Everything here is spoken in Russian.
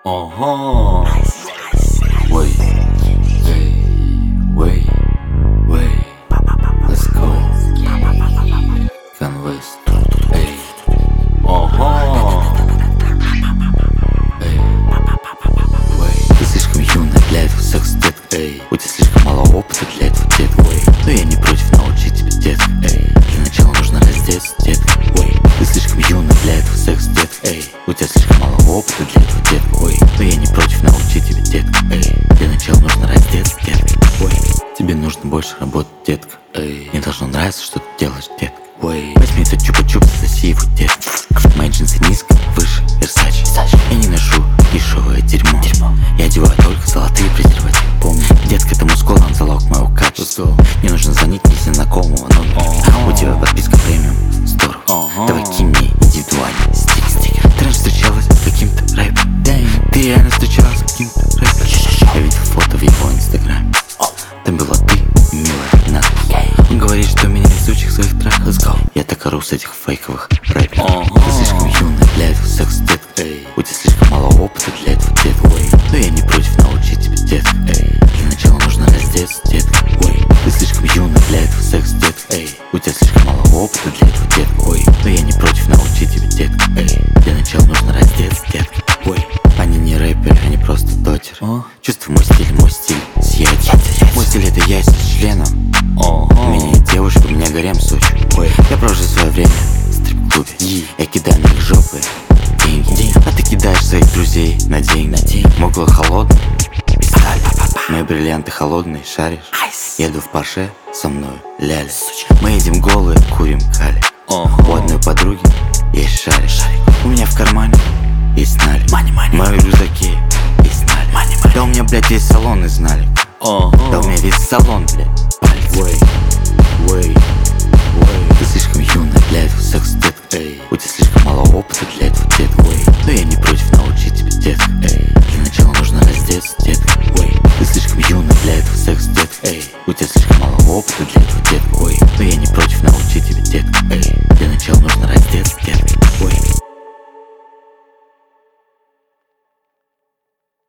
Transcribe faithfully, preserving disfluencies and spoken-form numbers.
Ага. Wait, hey, wait, wait, let's go. Canvas, эй, ага. Эй, wait. Ты слишком юная для этого секса, детка, эй. У тебя слишком мало опыта для этого, детка, эй. Но я не против научить тебя, детка, эй. Для начала нужно раздеться, детка, эй. Ты слишком юная для этого секса, детка, эй. У тебя слишком мало опыта для этого, детка, ой. Но я не против научить тебя, детка, эй. Для начала нужно раздеться, детка, ой. Тебе нужно больше работать, детка, эй. Мне должно нравиться, что ты делаешь, детка, ой. Возьми этот чупа-чупс, соси его, детка. Мои джинсы низко, выше, Versace. Я не ношу дешевое дерьмо, дерьмо. Я одеваю только золотые презервативы. Помни, детка, это мускул, он залог моего качества. Мне нужно звонить незнакомого номера. У тебя подписка премиум, здорово. Давай кинь мне индивидуальный стик, стикер. Ты раньше встречалась с каким-то рэпером? Ты реально встречалась с каким-то рэпером? Я видел фото в его инстаграме. Там была ты, милая надпись. Он говорит, что меня из учих своих треков. Я так ору с этих фейковых рэперов. Ты слишком юная для этого секса, детка, эй. У тебя слишком мало опыта для этого, детка, эй. Но я не против научить тебя, детка, эй. Для начала нужно раздеться, детка, эй. Ты слишком юная для этого секса, детка, эй. У тебя слишком мало опыта для этого, детка, эй. Но я не против научить тебя, детка, эй. Для начала нужно раздеться, детка, эй. Они не рэперы, они просто дотеры. Чувствуй мой стиль, мой стиль сияет. Мой стиль это я с членом. У меня нет девушки, у меня гарем Сочи. Я провожу свое время в стрип-клубе. Я кидаю на их жопы деньги. А ты кидаешь своих друзей на деньги. Мой глаз холодный и сталь. Мои бриллианты холодные, шаришь. Еду в Порше, со мной ляля. Мы едем голые, курим кали. У одной подруги есть шарик. У меня в кармане есть налик. Мои рюкзаки есть налик. Да у меня, блядь, весь салон из налик. Да у меня весь салон, блядь. Way, way, way. Ты слишком юная для этого секса, детка, эй. У тебя слишком мало опыта для этого, детка, эй. Но я не против